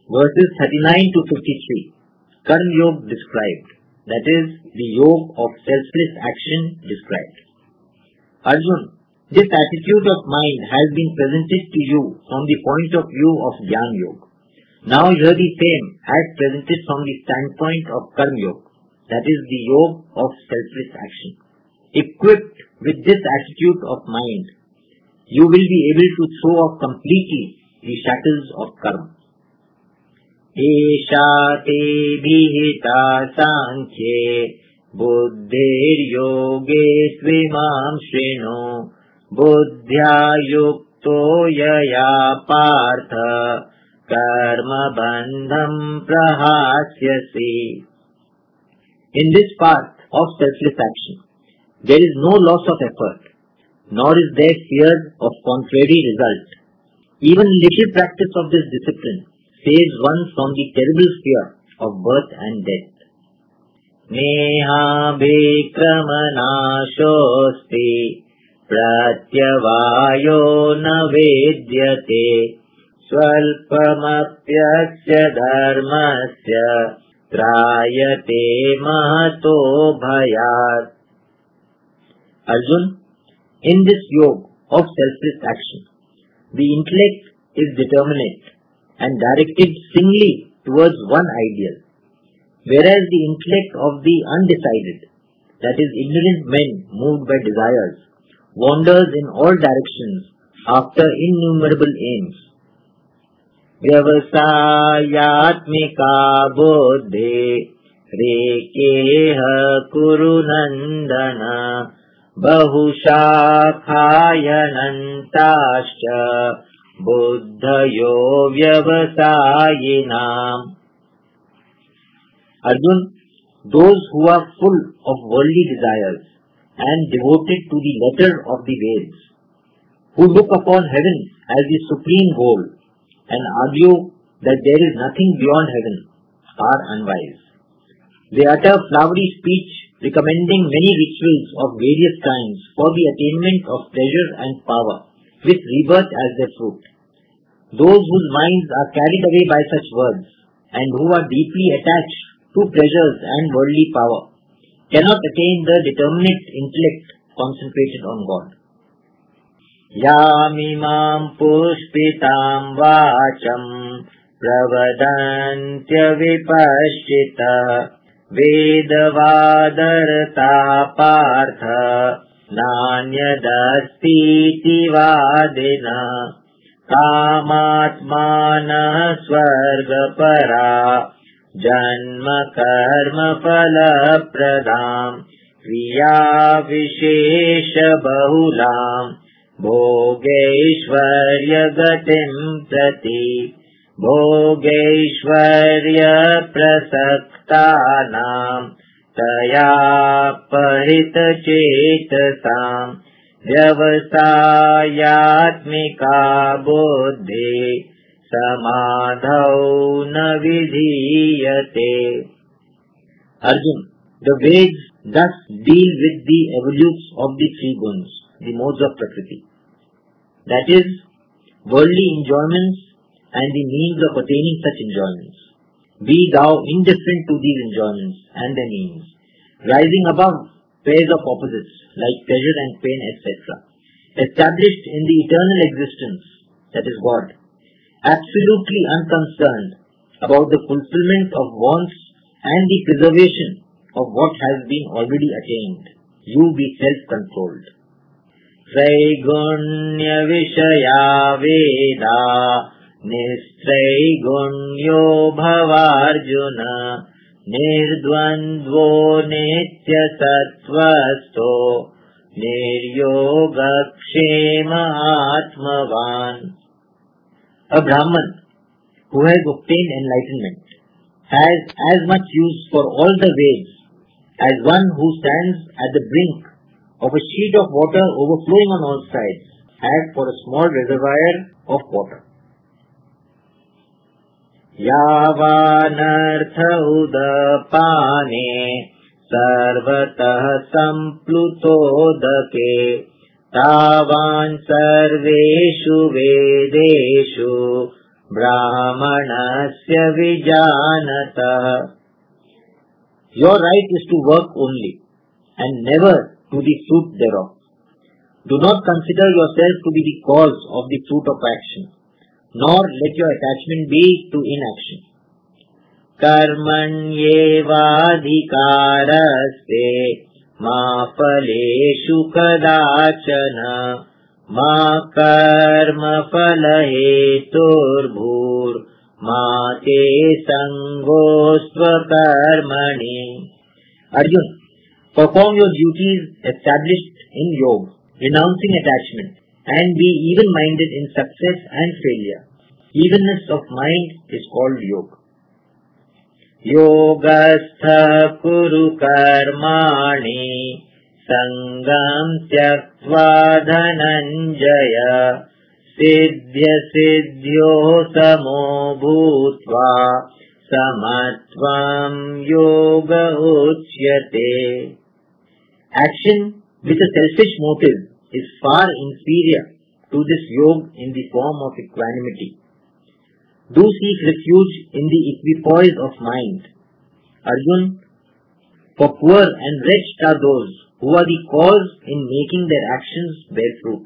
verses 39 to 53. Karma Yoga described, that is, the yoga of selfless action described. Arjun, this attitude of mind has been presented to you from the point of view of Jnana Yoga. Now hear the same as presented from the standpoint of Karma Yoga, that is the yoga of selfless action. Equipped with this attitude of mind, you will be able to throw off completely the shackles of karma. Esha te bhita sankhye buddhir yoge svimam shrino buddhya yukto yaya partha karma bandham prahasyasi. In this path of selfless action, there is no loss of effort, nor is there fear of contrary result. Even little practice of this discipline saves one from the terrible fear of birth and death. Neha bhikramanasosti pratyavayo na vedyate swalpamapyasya dharmasya trayate mahato bhayat. Arjun, in this yoga of selfless action, the intellect is determinate and directed singly towards one ideal, whereas the intellect of the undecided, that is ignorant men moved by desires, wanders in all directions after innumerable aims. Vyavasayatmika buddhe rekeha kurunandana bahushakhāyanantāscha buddhayo vyavasayinām. Arjun, those who are full of worldly desires and devoted to the letter of the Veds, who look upon heaven as the supreme goal and argue that there is nothing beyond heaven, are unwise. They utter flowery speech recommending many rituals of various kinds for the attainment of pleasure and power, with rebirth as their fruit. Those whose minds are carried away by such words, and who are deeply attached to pleasures and worldly power, cannot attain the determinate intellect concentrated on God. Yamimam pushpitam vacham pravadantya vipashchita Vedavadarta partha nanyadastiti vadina kamatmana swargapara janma karma phala pradam kriya vishesha bahulam bhogeshvarya gatim prati bhogeshvarya prasaktanam taya pahita chetasam vyavasayatmika buddhi samadhau na vidhiyate. Arjun, the Veds thus deal with the evolutes of the three guns, the modes of Prakriti, that is, worldly enjoyments and the means of attaining such enjoyments. Be thou indifferent to these enjoyments and their means, rising above pairs of opposites like pleasure and pain, etc., established in the eternal existence, that is God, absolutely unconcerned about the fulfillment of wants and the preservation of what has been already attained. You be self-controlled. Traigunnya Vishaya Veda Nistraigunyo Bhavarjuna Nirdvandvo Nitya Sattvasto Niryogakshema Atmavan. A Brahman who has obtained enlightenment has as much use for all the Veds as one who stands at the brink of a sheet of water overflowing on all sides has for a small reservoir of water. Yavanartha udapane sarvatah samplutodake tavan sarveshu vedeshu brahmanasya vijanatah. Your right is to work only, and never to the fruit thereof. Do not consider yourself to be the cause of the fruit of action, nor let your attachment be to inaction. Karmanyevadhikaraste ma phaleshu kadachana ma karma phalaheturbhur ma te sangostva karmani. Arjun, perform your duties established in yoga, renouncing attachment, and be even-minded in success and failure. Evenness of mind is called yoga. Yogastha kuru karmani sangam tyaktva dhananjaya siddhya siddhyo samo bhutva samatvam yoga uchyate. Action with a selfish motive is far inferior to this yoga in the form of equanimity. Do seek refuge in the equipoise of mind. Arjun, for poor and wretched are those who are the cause in making their actions bear fruit.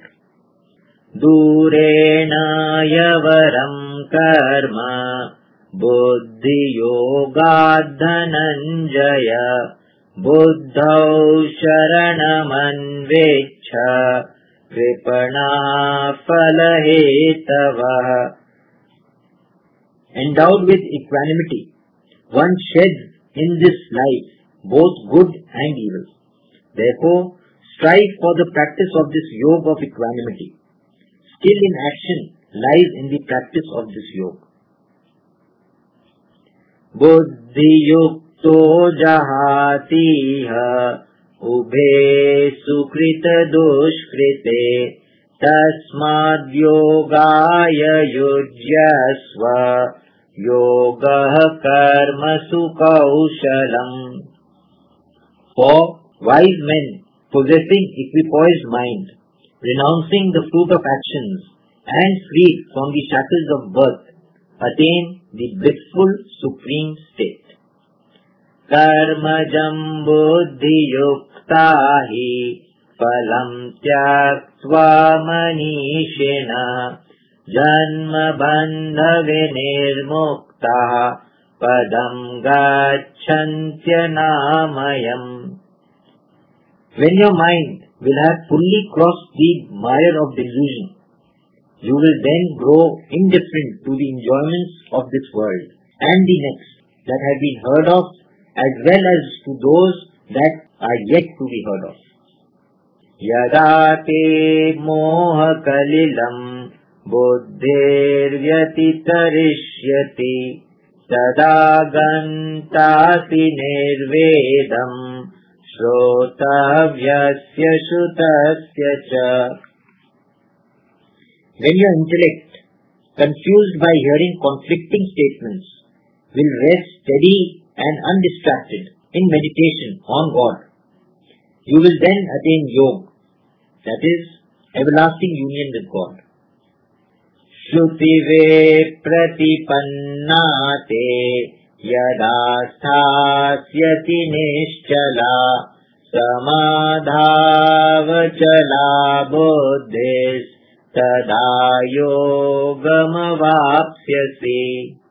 Durena yavaram karma buddhi yoga dhananjaya buddhau sharanam vipana phalahetavah. Endowed with equanimity, one sheds in this life both good and evil. Therefore, strive for the practice of this yoga of equanimity. Skill in action lies in the practice of this yoga. Buddhi yukto jahatiha ubhe sukrita dushkrite tasmad yogaya yujyasva yoga karmasu kaushalam. For wise men possessing equipoised mind, renouncing the fruit of actions and freed from the shackles of birth, attain the blissful supreme state. Karmajam buddhi yuktahi phalam tyaktva manishena janma bandha vinirmukta padam gacchantya namayam. When your mind will have fully crossed the mire of delusion, you will then grow indifferent to the enjoyments of this world and the next that have been heard of, as well as to those that are yet to be heard of. Yada te moha kalilam buddhir vyatitarishyati tada gantasi nirvedam shrotavyasya shutasya cha. When your intellect, confused by hearing conflicting statements, will rest steady and undistracted in meditation on God, you will then attain yoga, that is, everlasting union with God. Shrutive pratipannate yada sthasyati nischala samadhavachala buddhis tada yogamavapsyasi.